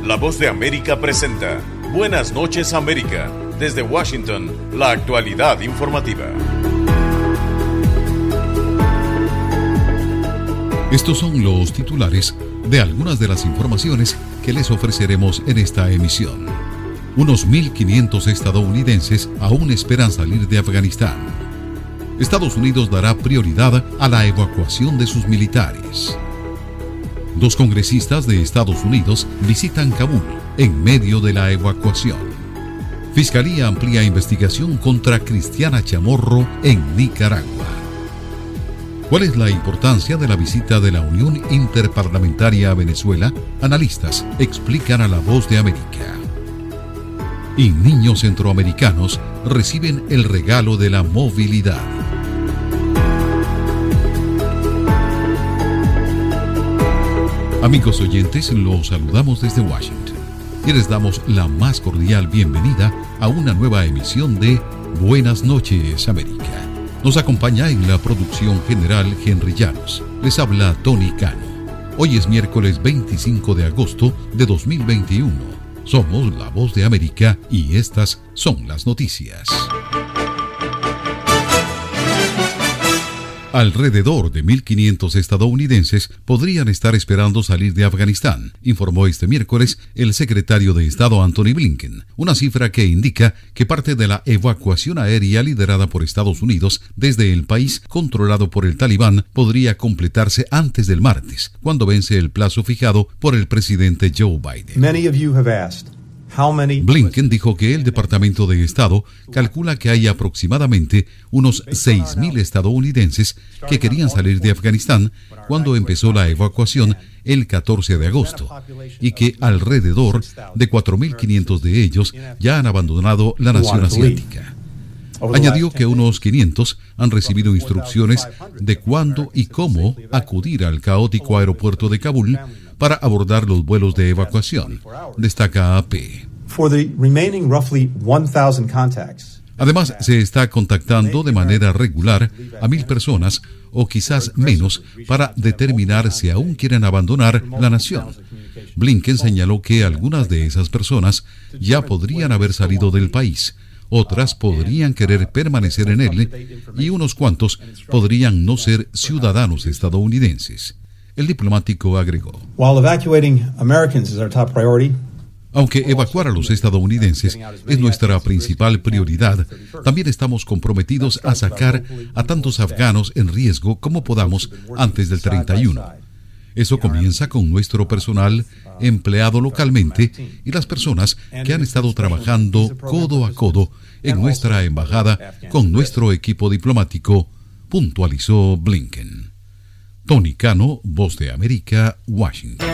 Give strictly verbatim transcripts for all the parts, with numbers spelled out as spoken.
La Voz de América presenta Buenas noches América. Desde Washington, la actualidad informativa. Estos son los titulares de algunas de las informaciones que les ofreceremos en esta emisión. Unos mil quinientos estadounidenses aún esperan salir de Afganistán. Estados Unidos dará prioridad a la evacuación de sus militares. Dos congresistas de Estados Unidos visitan Kabul en medio de la evacuación. Fiscalía amplía investigación contra Cristiana Chamorro en Nicaragua. ¿Cuál es la importancia de la visita de la Unión Interparlamentaria a Venezuela? Analistas explican a La Voz de América. Y niños centroamericanos reciben el regalo de la movilidad. Amigos oyentes, los saludamos desde Washington y les damos la más cordial bienvenida a una nueva emisión de Buenas noches América. Nos acompaña en la producción general Henry Llanos. Les habla Tony Cano. Hoy es miércoles veinticinco de agosto de dos mil veintiuno. Somos La Voz de América y estas son las noticias. Alrededor de mil quinientos estadounidenses podrían estar esperando salir de Afganistán, informó este miércoles el secretario de Estado Antony Blinken, una cifra que indica que parte de la evacuación aérea liderada por Estados Unidos desde el país controlado por el Talibán podría completarse antes del martes, cuando vence el plazo fijado por el presidente Joe Biden. Many of you have asked. Blinken dijo que el Departamento de Estado calcula que hay aproximadamente unos seis mil estadounidenses que querían salir de Afganistán cuando empezó la evacuación el catorce de agosto y que alrededor de cuatro mil quinientos de ellos ya han abandonado la nación asiática. Añadió que unos quinientos han recibido instrucciones de cuándo y cómo acudir al caótico aeropuerto de Kabul para abordar los vuelos de evacuación, destaca A P. Además, se está contactando de manera regular a mil personas o quizás menos para determinar si aún quieren abandonar la nación. Blinken señaló que algunas de esas personas ya podrían haber salido del país, otras podrían querer permanecer en él y unos cuantos podrían no ser ciudadanos estadounidenses. El diplomático agregó: aunque evacuar a los estadounidenses es nuestra principal prioridad, también estamos comprometidos a sacar a tantos afganos en riesgo como podamos antes del treinta y uno. Eso comienza con nuestro personal empleado localmente y las personas que han estado trabajando codo a codo en nuestra embajada con nuestro equipo diplomático, puntualizó Blinken. Tony Cano, Voz de América, Washington.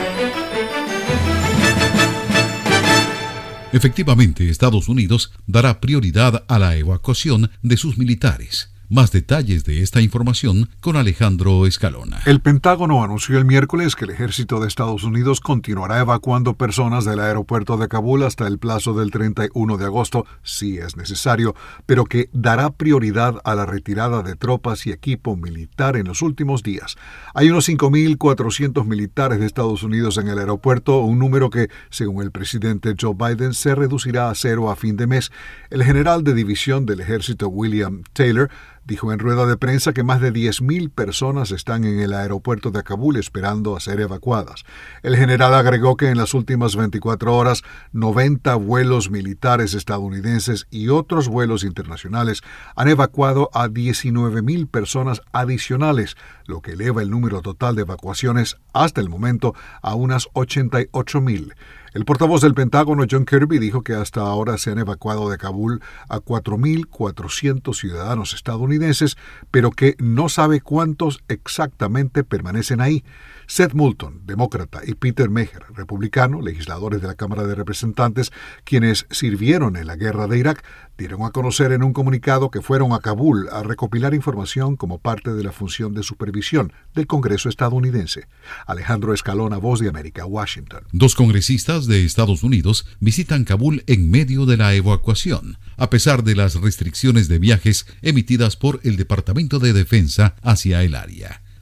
Efectivamente, Estados Unidos dará prioridad a la evacuación de sus militares. Más detalles de esta información con Alejandro Escalona. El Pentágono anunció el miércoles que el ejército de Estados Unidos continuará evacuando personas del aeropuerto de Kabul hasta el plazo del treinta y uno de agosto, si es necesario, pero que dará prioridad a la retirada de tropas y equipo militar en los últimos días. Hay unos cinco mil cuatrocientos militares de Estados Unidos en el aeropuerto, un número que, según el presidente Joe Biden, se reducirá a cero a fin de mes. El general de división del ejército William Taylor dijo en rueda de prensa que más de diez mil personas están en el aeropuerto de Kabul esperando a ser evacuadas. El general agregó que en las últimas veinticuatro horas, noventa vuelos militares estadounidenses y otros vuelos internacionales han evacuado a diecinueve mil personas adicionales, lo que eleva el número total de evacuaciones hasta el momento a unas ochenta y ocho mil. El portavoz del Pentágono, John Kirby, dijo que hasta ahora se han evacuado de Kabul a cuatro mil cuatrocientos ciudadanos estadounidenses, pero que no sabe cuántos exactamente permanecen ahí. Seth Moulton, demócrata, y Peter Meijer, republicano, legisladores de la Cámara de Representantes, quienes sirvieron en la guerra de Irak, dieron a conocer en un comunicado que fueron a Kabul a recopilar información como parte de la función de supervisión del Congreso estadounidense. Alejandro Escalona, Voz de América, Washington. Dos congresistas de Estados Unidos visitan Kabul en medio de la evacuación, a pesar de las restricciones de viajes emitidas por el Departamento de Defensa hacia el área.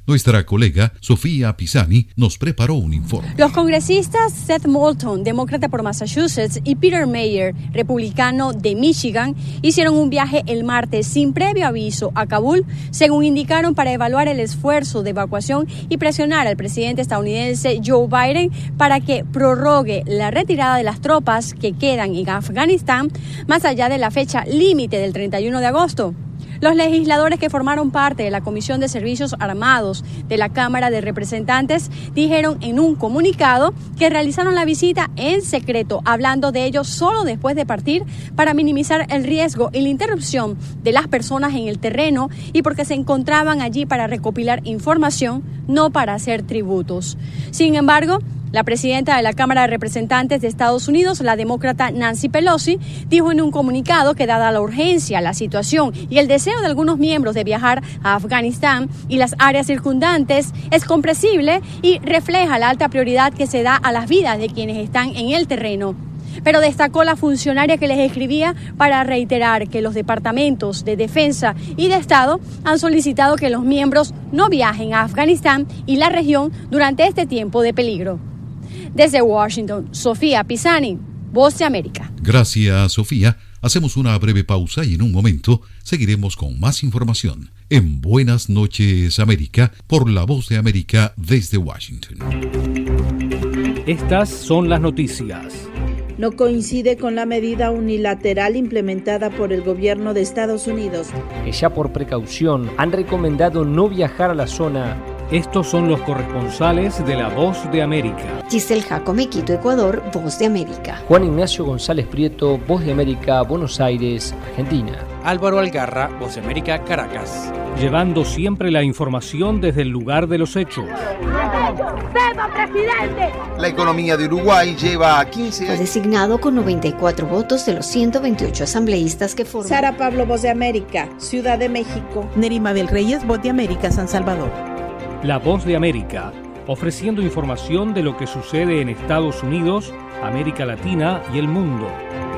Nuestra colega Sofía Pisani nos preparó un informe. Los congresistas Seth Moulton, demócrata por Massachusetts, y Peter Mayer, republicano de Michigan, hicieron un viaje el martes sin previo aviso a Kabul, según indicaron, para evaluar el esfuerzo de evacuación y presionar al presidente estadounidense Joe Biden para que prorrogue la retirada de las tropas que quedan en Afganistán más allá de la fecha límite del treinta y uno de agosto. Los legisladores que formaron parte de la Comisión de Servicios Armados de la Cámara de Representantes dijeron en un comunicado que realizaron la visita en secreto, hablando de ello solo después de partir para minimizar el riesgo y la interrupción de las personas en el terreno y porque se encontraban allí para recopilar información, no para hacer tributos. Sin embargo, la presidenta de la Cámara de Representantes de Estados Unidos, la demócrata Nancy Pelosi, dijo en un comunicado que dada la urgencia, la situación y el deseo de algunos miembros de viajar a Afganistán y las áreas circundantes, es comprensible y refleja la alta prioridad que se da a las vidas de quienes están en el terreno. Pero destacó la funcionaria que les escribía para reiterar que los departamentos de Defensa y de Estado han solicitado que los miembros no viajen a Afganistán y la región durante este tiempo de peligro. Desde Washington, Sofía Pisani, Voz de América. Gracias, Sofía. Hacemos una breve pausa y en un momento seguiremos con más información en Buenas noches, América, por la Voz de América desde Washington. Estas son las noticias. No coincide con la medida unilateral implementada por el gobierno de Estados Unidos, que ya por precaución han recomendado no viajar a la zona. Estos son los corresponsales de la Voz de América. Giselle Jacome, Quito, Ecuador, Voz de América. Juan Ignacio González Prieto, Voz de América, Buenos Aires, Argentina. Álvaro Algarra, Voz de América, Caracas. Llevando siempre la información desde el lugar de los hechos. ¡Viva, presidente! La economía de Uruguay lleva a quince años. Fue designado con noventa y cuatro votos de los ciento veintiocho asambleístas que forman. Sara Pablo, Voz de América, Ciudad de México. Nerima Bel Reyes, Voz de América, San Salvador. La Voz de América, ofreciendo información de lo que sucede en Estados Unidos, América Latina y el mundo.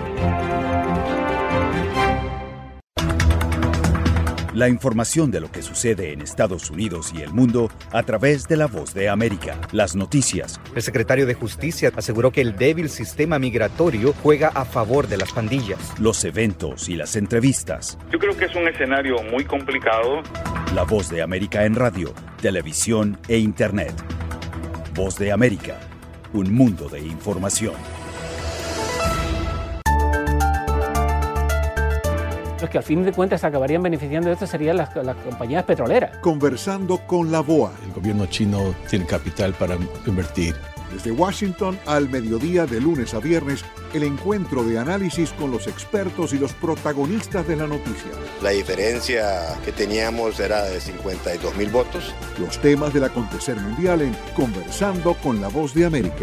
La información de lo que sucede en Estados Unidos y el mundo a través de la Voz de América. Las noticias. El secretario de Justicia aseguró que el débil sistema migratorio juega a favor de las pandillas. Los eventos y las entrevistas. Yo creo que es un escenario muy complicado. La Voz de América en radio, televisión e internet. Voz de América, un mundo de información. Los que al fin de cuentas acabarían beneficiando de esto serían las, las compañías petroleras. Conversando con la B O A. El gobierno chino tiene capital para invertir. Desde Washington al mediodía de lunes a viernes, el encuentro de análisis con los expertos y los protagonistas de la noticia. La diferencia que teníamos era de cincuenta y dos mil votos. Los temas del acontecer mundial en Conversando con la Voz de América.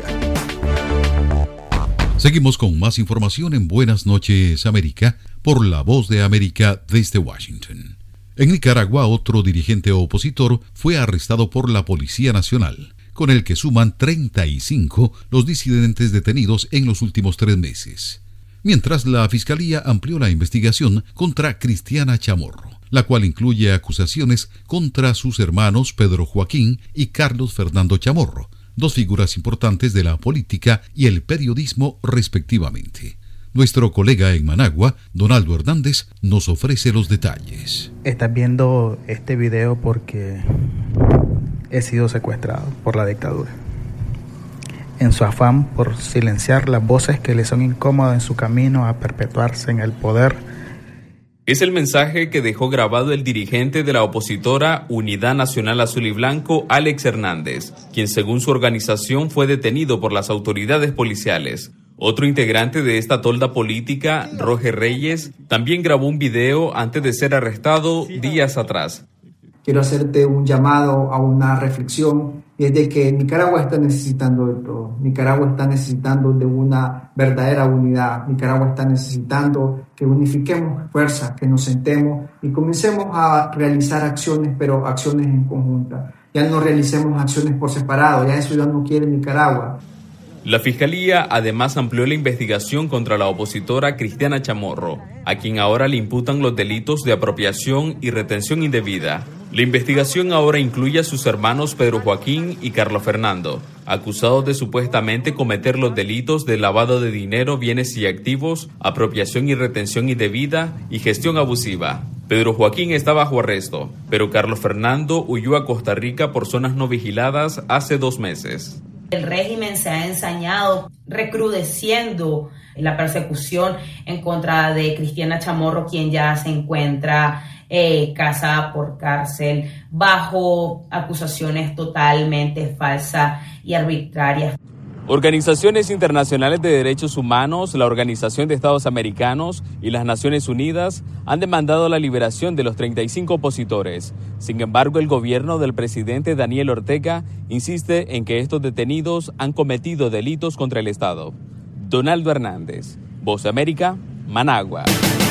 Seguimos con más información en Buenas noches, América, por la Voz de América desde Washington. En Nicaragua, otro dirigente opositor fue arrestado por la Policía Nacional, con el que suman treinta y cinco los disidentes detenidos en los últimos tres meses. Mientras, la Fiscalía amplió la investigación contra Cristiana Chamorro, la cual incluye acusaciones contra sus hermanos Pedro Joaquín y Carlos Fernando Chamorro, dos figuras importantes de la política y el periodismo respectivamente. Nuestro colega en Managua, Donaldo Hernández, nos ofrece los detalles. Estás viendo este video porque he sido secuestrado por la dictadura. En su afán por silenciar las voces que le son incómodas en su camino a perpetuarse en el poder. Es el mensaje que dejó grabado el dirigente de la opositora Unidad Nacional Azul y Blanco, Alex Hernández, quien según su organización fue detenido por las autoridades policiales. Otro integrante de esta tolda política, Roger Reyes, también grabó un video antes de ser arrestado días atrás. Quiero hacerte un llamado a una reflexión, y es de que Nicaragua está necesitando de todo. Nicaragua está necesitando de una verdadera unidad. Nicaragua está necesitando que unifiquemos fuerzas, que nos sentemos y comencemos a realizar acciones, pero acciones en conjunta. Ya no realicemos acciones por separado, ya eso ya no quiere Nicaragua. La Fiscalía además amplió la investigación contra la opositora Cristiana Chamorro, a quien ahora le imputan los delitos de apropiación y retención indebida. La investigación ahora incluye a sus hermanos Pedro Joaquín y Carlos Fernando, acusados de supuestamente cometer los delitos de lavado de dinero, bienes y activos, apropiación y retención indebida y gestión abusiva. Pedro Joaquín está bajo arresto, pero Carlos Fernando huyó a Costa Rica por zonas no vigiladas hace dos meses. El régimen se ha ensañado recrudeciendo la persecución en contra de Cristiana Chamorro, quien ya se encuentra eh, casada por cárcel bajo acusaciones totalmente falsas y arbitrarias. Organizaciones internacionales de derechos humanos, la Organización de Estados Americanos y las Naciones Unidas han demandado la liberación de los treinta y cinco opositores. Sin embargo, el gobierno del presidente Daniel Ortega insiste en que estos detenidos han cometido delitos contra el Estado. Donaldo Hernández, Voz de América, Managua.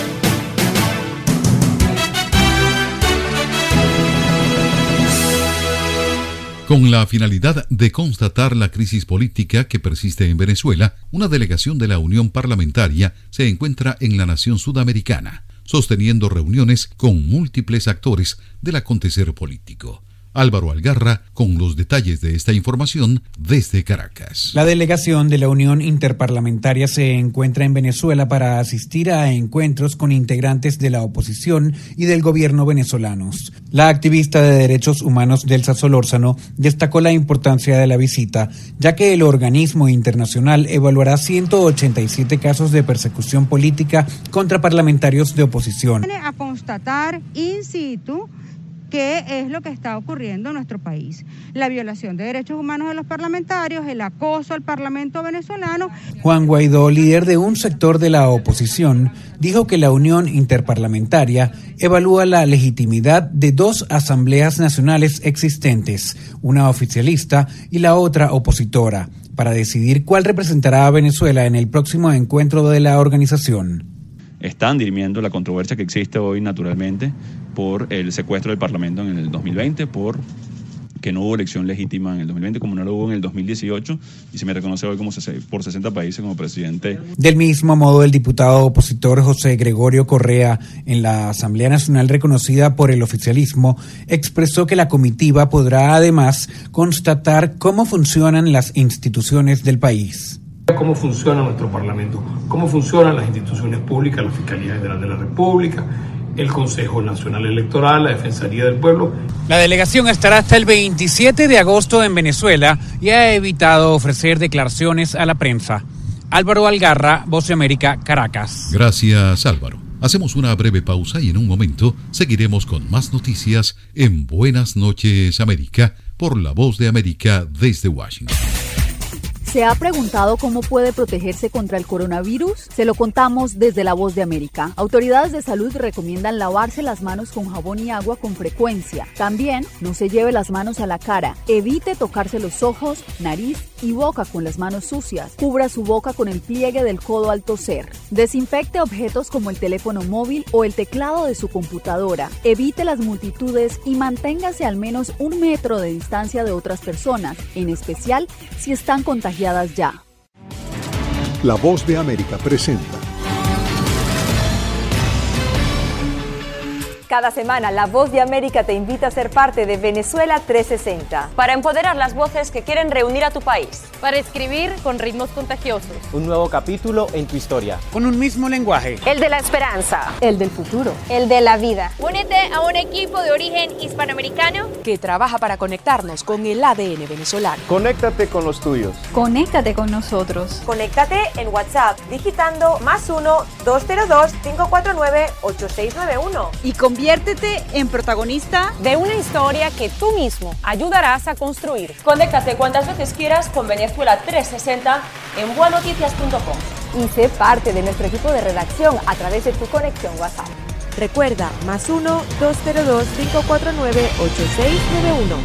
Con la finalidad de constatar la crisis política que persiste en Venezuela, una delegación de la Unión Parlamentaria se encuentra en la nación sudamericana, sosteniendo reuniones con múltiples actores del acontecer político. Álvaro Algarra con los detalles de esta información desde Caracas. La delegación de la Unión Interparlamentaria se encuentra en Venezuela para asistir a encuentros con integrantes de la oposición y del gobierno venezolanos. La activista de derechos humanos Delsa Solórzano destacó la importancia de la visita, ya que el organismo internacional evaluará ciento ochenta y siete casos de persecución política contra parlamentarios de oposición. Viene a constatar in situ qué es lo que está ocurriendo en nuestro país. La violación de derechos humanos de los parlamentarios, el acoso al Parlamento venezolano. Juan Guaidó, líder de un sector de la oposición, dijo que la Unión Interparlamentaria evalúa la legitimidad de dos asambleas nacionales existentes, una oficialista y la otra opositora, para decidir cuál representará a Venezuela en el próximo encuentro de la organización. Están dirimiendo la controversia que existe hoy naturalmente por el secuestro del Parlamento en el dos mil veinte, por que no hubo elección legítima en el dos mil veinte, como no lo hubo en el dos mil dieciocho, y se me reconoce hoy como por sesenta países como presidente. Del mismo modo, el diputado opositor José Gregorio Correa, en la Asamblea Nacional reconocida por el oficialismo, expresó que la comitiva podrá además constatar cómo funcionan las instituciones del país. Cómo funciona nuestro Parlamento, cómo funcionan las instituciones públicas, la Fiscalía General de la República, el Consejo Nacional Electoral, la Defensoría del Pueblo. La delegación estará hasta el veintisiete de agosto en Venezuela y ha evitado ofrecer declaraciones a la prensa. Álvaro Algarra, Voz de América, Caracas. Gracias, Álvaro. Hacemos una breve pausa y en un momento seguiremos con más noticias en Buenas noches, América, por la Voz de América desde Washington. ¿Se ha preguntado cómo puede protegerse contra el coronavirus? Se lo contamos desde La Voz de América. Autoridades de salud recomiendan lavarse las manos con jabón y agua con frecuencia. También no se lleve las manos a la cara. Evite tocarse los ojos, nariz y boca con las manos sucias. Cubra su boca con el pliegue del codo al toser. Desinfecte objetos como el teléfono móvil o el teclado de su computadora. Evite las multitudes y manténgase al menos un metro de distancia de otras personas, en especial si están contagiadas ya. La Voz de América presenta. Cada semana, La Voz de América te invita a ser parte de Venezuela trescientos sesenta. Para empoderar las voces que quieren reunir a tu país. Para escribir con ritmos contagiosos. Un nuevo capítulo en tu historia. Con un mismo lenguaje. El de la esperanza. El del futuro. El de la vida. Únete a un equipo de origen hispanoamericano que trabaja para conectarnos con el A D N venezolano. Conéctate con los tuyos. Conéctate con nosotros. Conéctate en WhatsApp digitando más uno, dos cero dos, cinco cuatro nueve, ocho seis nueve uno. Y conviértete en protagonista de una historia que tú mismo ayudarás a construir. Conéctate cuantas veces quieras con Venezuela trescientos sesenta en buenoticias punto com. Y sé parte de nuestro equipo de redacción a través de tu conexión WhatsApp. Recuerda, más uno, dos cero dos, cinco cuatro nueve, ocho seis nueve uno.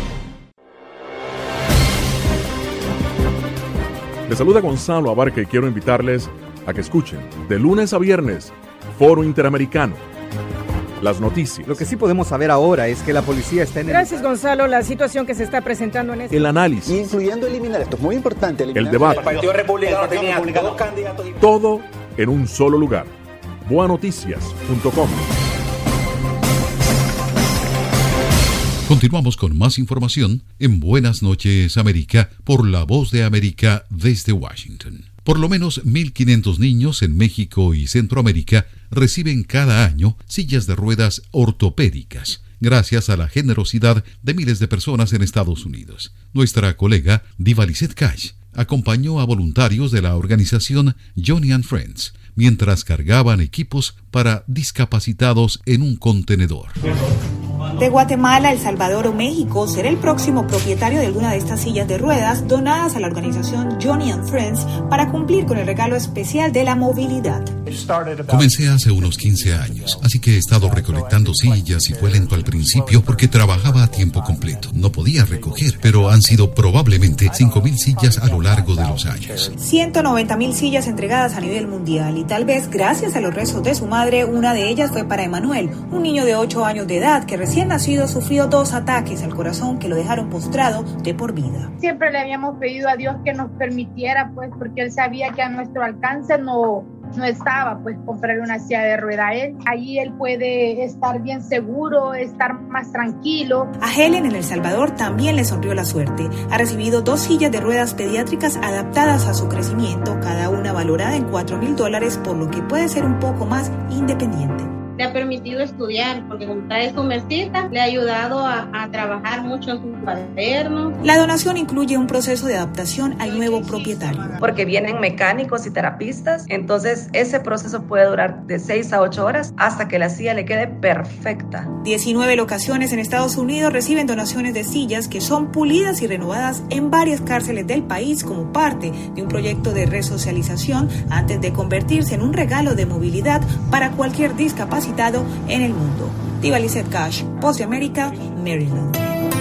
Les saluda Gonzalo Abarca y quiero invitarles a que escuchen de lunes a viernes Foro Interamericano. Las noticias. Lo que sí podemos saber ahora es que la policía está en el... Gracias, Gonzalo. La situación que se está presentando en este... El análisis. Incluyendo eliminar, esto es muy importante. El debate. El Partido Republicano tenía dos candidatos. Todo en un solo lugar. buenoticias punto com. Continuamos con más información en Buenas noches América por La Voz de América desde Washington. Por lo menos mil quinientos niños en México y Centroamérica reciben cada año sillas de ruedas ortopédicas, gracias a la generosidad de miles de personas en Estados Unidos. Nuestra colega Diva Lizette Cash acompañó a voluntarios de la organización Johnny and Friends mientras cargaban equipos para discapacitados en un contenedor. De Guatemala, El Salvador o México, será el próximo propietario de alguna de estas sillas de ruedas donadas a la organización Johnny and Friends para cumplir con el regalo especial de la movilidad. Comencé hace unos quince años, así que he estado recolectando sillas y fue lento al principio porque trabajaba a tiempo completo. No podía recoger, pero han sido probablemente cinco mil sillas a lo largo de los años. ciento noventa mil sillas entregadas a nivel mundial y tal vez gracias a los rezos de su madre, una de ellas fue para Emanuel, un niño de ocho años de edad que recién nacido sufrió dos ataques al corazón que lo dejaron postrado de por vida. Siempre le habíamos pedido a Dios que nos permitiera, pues, porque Él sabía que a nuestro alcance no, no estaba, pues, comprar una silla de rueda. Él, ahí Él puede estar bien seguro, estar más tranquilo. A Helen en El Salvador también le sonrió la suerte. Ha recibido dos sillas de ruedas pediátricas adaptadas a su crecimiento, cada una valorada en cuatro mil dólares, por lo que puede ser un poco más independiente. Le ha permitido estudiar, porque como trae su mesita, le ha ayudado a, a trabajar mucho en su cuaderno. La donación incluye un proceso de adaptación al nuevo propietario. Porque vienen mecánicos y terapistas, entonces ese proceso puede durar de seis a ocho horas hasta que la silla le quede perfecta. diecinueve locaciones en Estados Unidos reciben donaciones de sillas que son pulidas y renovadas en varias cárceles del país como parte de un proyecto de resocialización antes de convertirse en un regalo de movilidad para cualquier discapacitado en el mundo. Diva Lizette Cash, Voz de América, Maryland.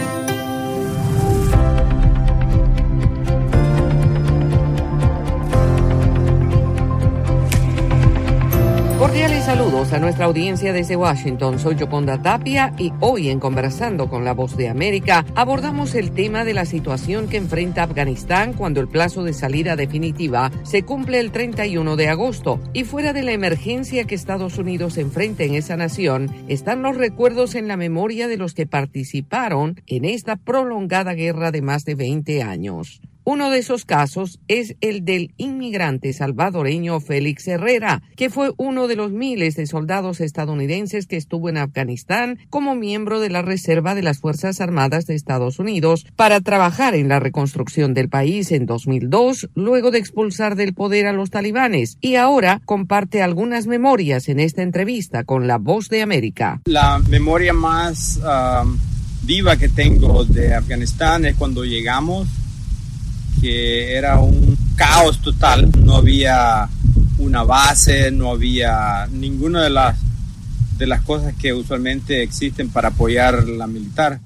Cordiales saludos a nuestra audiencia desde Washington. Soy Yoconda Tapia y hoy en Conversando con la Voz de América abordamos el tema de la situación que enfrenta Afganistán cuando el plazo de salida definitiva se cumple el treinta y uno de agosto. Y fuera de la emergencia que Estados Unidos enfrenta en esa nación, están los recuerdos en la memoria de los que participaron en esta prolongada guerra de más de veinte años. Uno de esos casos es el del inmigrante salvadoreño Félix Herrera, que fue uno de los miles de soldados estadounidenses que estuvo en Afganistán como miembro de la Reserva de las Fuerzas Armadas de Estados Unidos para trabajar en la reconstrucción del país en dos mil dos, luego de expulsar del poder a los talibanes, y ahora comparte algunas memorias en esta entrevista con La Voz de América. La memoria más uh, viva que tengo de Afganistán es cuando llegamos, que era un caos total, no había una base, no había ninguna de las, de las cosas que usualmente existen para apoyar la militar.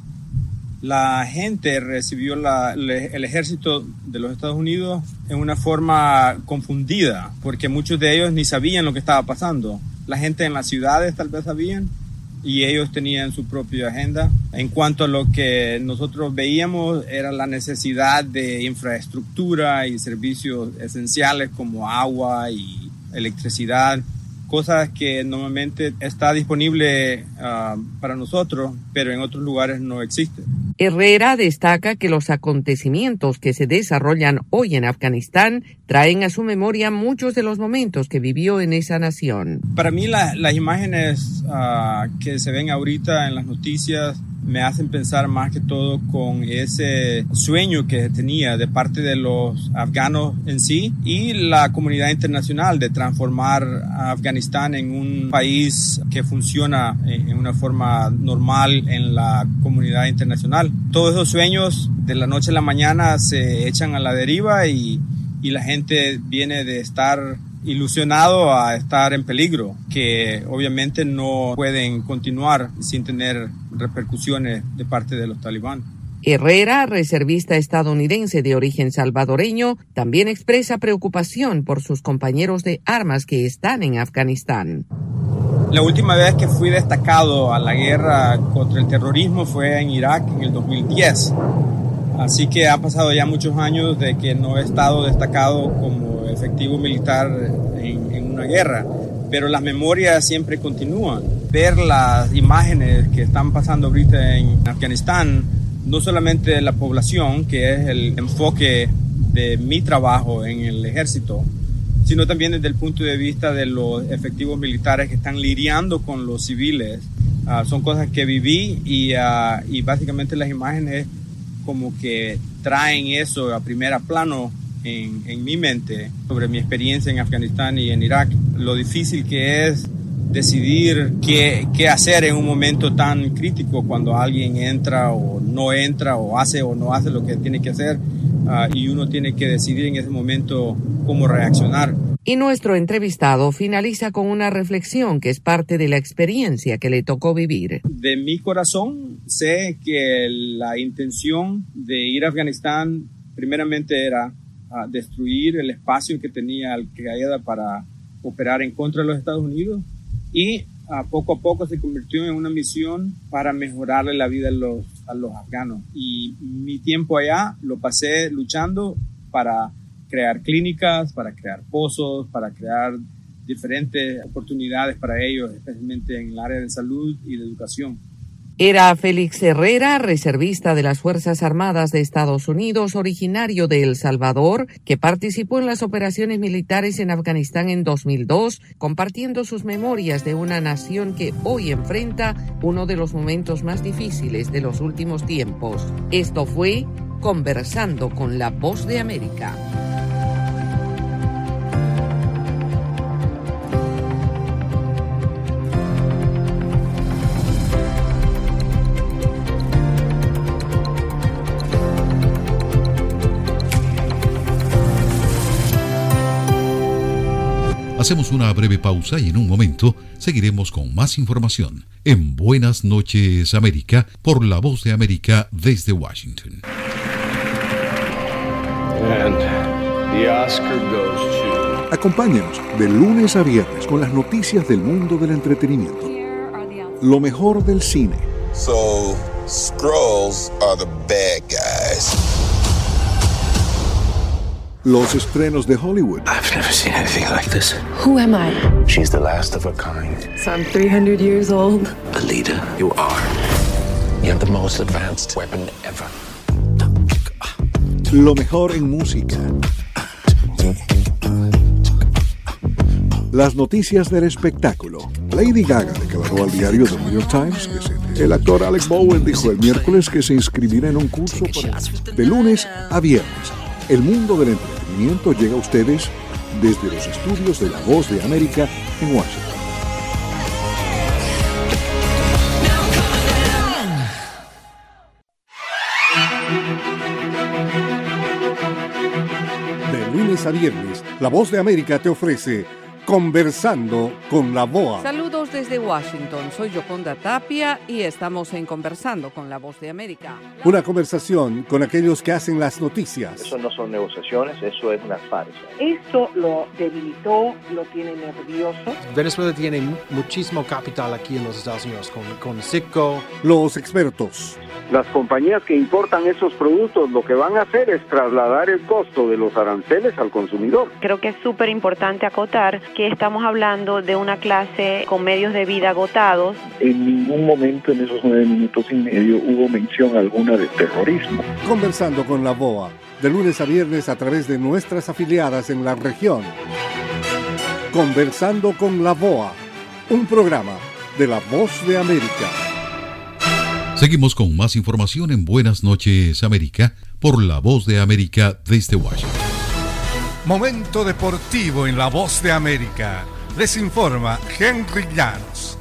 La gente recibió la, el ejército de los Estados Unidos en una forma confundida, porque muchos de ellos ni sabían lo que estaba pasando. La gente en las ciudades tal vez sabían, y ellos tenían su propia agenda. En cuanto a lo que nosotros veíamos, era la necesidad de infraestructura y servicios esenciales como agua y electricidad, cosas que normalmente está disponible uh, para nosotros, pero en otros lugares no existe. Herrera destaca que los acontecimientos que se desarrollan hoy en Afganistán traen a su memoria muchos de los momentos que vivió en esa nación. Para mí la, las imágenes uh, que se ven ahorita en las noticias me hacen pensar más que todo con ese sueño que tenía de parte de los afganos en sí y la comunidad internacional de transformar a Afganistán en un país que funciona en una forma normal en la comunidad internacional. Todos esos sueños de la noche a la mañana se echan a la deriva y, y la gente viene de estar ilusionado a estar en peligro, que obviamente no pueden continuar sin tener repercusiones de parte de los talibanes. Herrera, reservista estadounidense de origen salvadoreño, también expresa preocupación por sus compañeros de armas que están en Afganistán. La última vez que fui destacado a la guerra contra el terrorismo fue en Irak en el dos mil diez. Así que ha pasado ya muchos años de que no he estado destacado como efectivo militar en, en una guerra, pero las memorias siempre continúan. ver las imágenes que están pasando ahorita en Afganistán, no solamente de la población, que es el enfoque de mi trabajo en el ejército, sino también desde el punto de vista de los efectivos militares que están lidiando con los civiles. Uh, son cosas que viví y, uh, y básicamente las imágenes como que traen eso a primera plano en, en mi mente sobre mi experiencia en Afganistán y en Irak, lo difícil que es decidir qué, qué hacer en un momento tan crítico cuando alguien entra o no entra o hace o no hace lo que tiene que hacer, uh, y uno tiene que decidir en ese momento cómo reaccionar. Y nuestro entrevistado finaliza con una reflexión que es parte de la experiencia que le tocó vivir. De mi corazón sé que la intención de ir a Afganistán primeramente era uh, destruir el espacio que tenía Al-Qaeda para operar en contra de los Estados Unidos, y uh, poco a poco se convirtió en una misión para mejorarle la vida a los, a los afganos. Y mi tiempo allá lo pasé luchando para crear clínicas, para crear pozos, para crear diferentes oportunidades para ellos, especialmente en el área de salud y de educación. Era Félix Herrera, reservista de las Fuerzas Armadas de Estados Unidos, originario de El Salvador, que participó en las operaciones militares en Afganistán en dos mil dos, compartiendo sus memorias de una nación que hoy enfrenta uno de los momentos más difíciles de los últimos tiempos. Esto fue Conversando con la Voz de América. Hacemos una breve pausa y en un momento seguiremos con más información en Buenas noches América por la Voz de América desde Washington. And the Oscar goes to... Acompáñenos de lunes a viernes con las noticias del mundo del entretenimiento. Lo mejor del cine. So, Skrulls are the bad guys. Los estrenos de Hollywood. I've never seen anything like this. Who am I? She's the last of her kind. So I'm three hundred years old. Alita, you are. You have the most advanced weapon ever. Lo mejor en música. Las noticias del espectáculo. Lady Gaga declaró al diario The New York Times que se... El actor Alec Baldwin dijo el miércoles que se inscribirá en un curso para... de lunes a viernes. El mundo del entretenimiento llega a ustedes desde los estudios de La Voz de América en Washington. De lunes a viernes, La Voz de América te ofrece Conversando con la V O A. Saludos desde Washington, soy Yoconda Tapia y estamos en Conversando con la Voz de América. Una conversación con aquellos que hacen las noticias. Eso no son negociaciones, eso es una farsa. Esto lo debilitó, lo tiene nervioso. Venezuela tiene muchísimo capital aquí en los Estados Unidos, con, con Citgo. Los expertos. Las compañías que importan esos productos lo que van a hacer es trasladar el costo de los aranceles al consumidor. Creo que es súper importante acotar que estamos hablando de una clase con medios de vida agotados. En ningún momento en esos nueve minutos y medio hubo mención alguna de terrorismo. Conversando con la V O A, de lunes a viernes a través de nuestras afiliadas en la región. Conversando con la V O A, un programa de La Voz de América. Seguimos con más información en Buenas noches América por La Voz de América desde Washington. Momento deportivo en La Voz de América. Les informa Henry Llanos.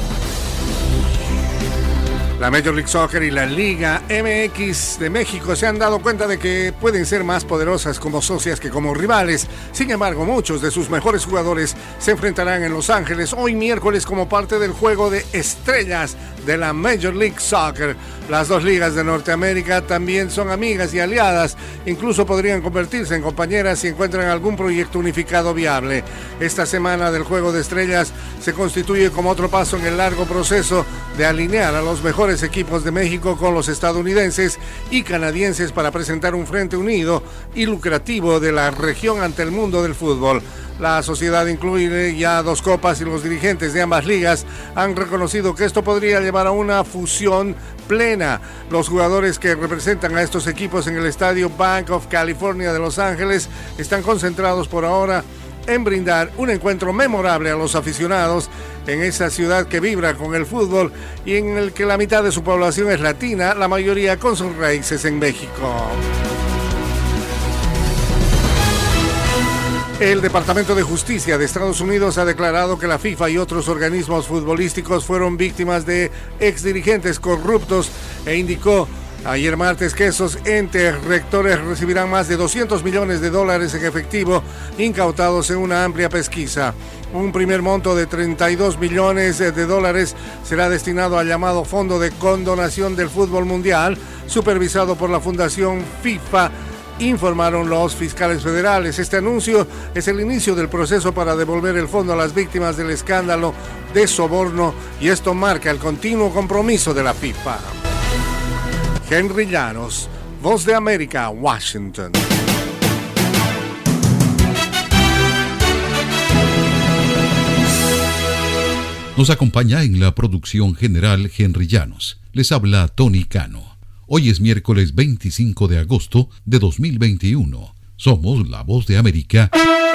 La Major League Soccer y la Liga M X de México se han dado cuenta de que pueden ser más poderosas como socias que como rivales. Sin embargo, muchos de sus mejores jugadores se enfrentarán en Los Ángeles hoy miércoles como parte del Juego de Estrellas de la Major League Soccer. Las dos ligas de Norteamérica también son amigas y aliadas, incluso podrían convertirse en compañeras si encuentran algún proyecto unificado viable. Esta semana del Juego de Estrellas se constituye como otro paso en el largo proceso de alinear a los mejores equipos de México con los estadounidenses y canadienses para presentar un frente unido y lucrativo de la región ante el mundo del fútbol. La sociedad incluye ya dos copas y los dirigentes de ambas ligas han reconocido que esto podría llevar a una fusión plena. Los jugadores que representan a estos equipos en el estadio Bank of California de Los Ángeles están concentrados por ahora en brindar un encuentro memorable a los aficionados en esa ciudad que vibra con el fútbol y en el que la mitad de su población es latina, la mayoría con sus raíces en México. El Departamento de Justicia de Estados Unidos ha declarado que la FIFA y otros organismos futbolísticos fueron víctimas de exdirigentes corruptos e indicó ayer martes que esos entes rectores recibirán más de doscientos millones de dólares en efectivo incautados en una amplia pesquisa. Un primer monto de treinta y dos millones de dólares será destinado al llamado Fondo de Condonación del Fútbol Mundial, supervisado por la Fundación FIFA, informaron los fiscales federales. Este anuncio es el inicio del proceso para devolver el fondo a las víctimas del escándalo de soborno y esto marca el continuo compromiso de la FIFA. Henry Llanos, Voz de América, Washington. Nos acompaña en la producción general Henry Llanos. Les habla Tony Cano. Hoy es miércoles veinticinco de agosto de dos mil veintiuno. Somos la Voz de América.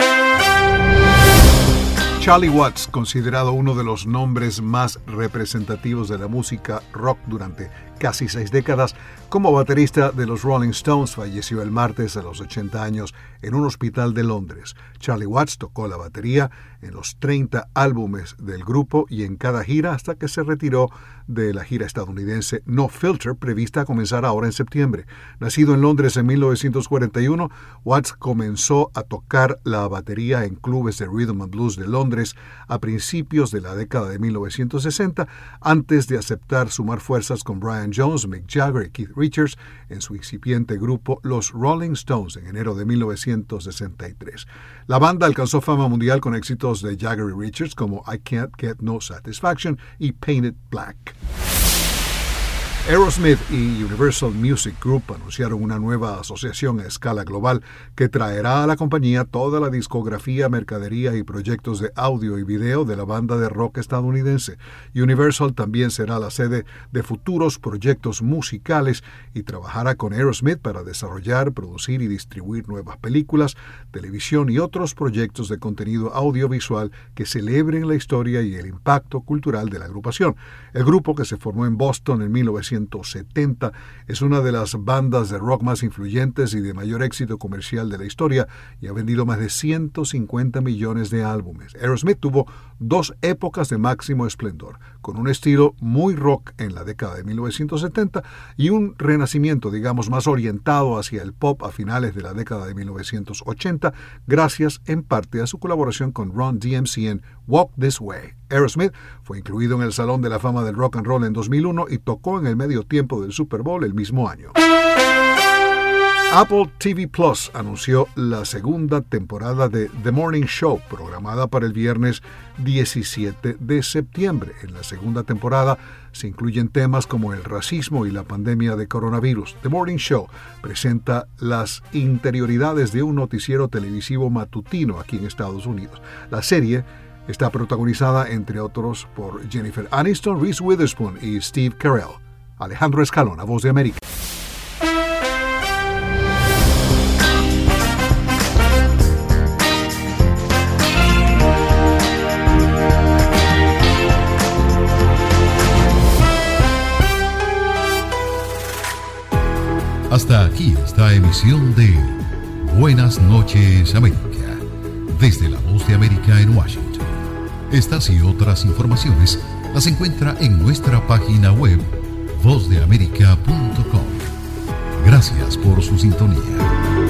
Charlie Watts, considerado uno de los nombres más representativos de la música rock durante casi seis décadas, como baterista de los Rolling Stones, falleció el martes a los ochenta años en un hospital de Londres. Charlie Watts tocó la batería en los treinta álbumes del grupo y en cada gira hasta que se retiró de la gira estadounidense No Filter, prevista a comenzar ahora en septiembre. Nacido en Londres en mil novecientos cuarenta y uno, Watts comenzó a tocar la batería en clubes de rhythm and blues de Londres a principios de la década de mil novecientos sesenta, antes de aceptar sumar fuerzas con Brian Jones, Mick Jagger y Keith Richards en su incipiente grupo Los Rolling Stones en enero de mil novecientos sesenta y tres. La banda alcanzó fama mundial con éxitos de Jagger y Richards como I Can't Get No Satisfaction y Painted Black. Aerosmith y Universal Music Group anunciaron una nueva asociación a escala global que traerá a la compañía toda la discografía, mercadería y proyectos de audio y video de la banda de rock estadounidense. Universal también será la sede de futuros proyectos musicales y trabajará con Aerosmith para desarrollar, producir y distribuir nuevas películas, televisión y otros proyectos de contenido audiovisual que celebren la historia y el impacto cultural de la agrupación. El grupo, que se formó en Boston en mil novecientos setenta, es una de las bandas de rock más influyentes y de mayor éxito comercial de la historia y ha vendido más de ciento cincuenta millones de álbumes. Aerosmith tuvo dos épocas de máximo esplendor, con un estilo muy rock en la década de mil novecientos setenta y un renacimiento, digamos, más orientado hacia el pop a finales de la década de mil novecientos ochenta, gracias en parte a su colaboración con Run D M C en Walk This Way. Aerosmith fue incluido en el Salón de la Fama del Rock and Roll en dos mil uno y tocó en el medio tiempo del Super Bowl el mismo año. Apple T V Plus anunció la segunda temporada de The Morning Show, programada para el viernes diecisiete de septiembre. En la segunda temporada se incluyen temas como el racismo y la pandemia de coronavirus. The Morning Show presenta las interioridades de un noticiero televisivo matutino aquí en Estados Unidos. La serie está protagonizada, entre otros, por Jennifer Aniston, Reese Witherspoon y Steve Carell. Alejandro Escalona, Voz de América. Hasta aquí esta emisión de Buenas noches, América, desde la Voz de América en Washington. Estas y otras informaciones las encuentra en nuestra página web voz de américa punto com. Gracias por su sintonía.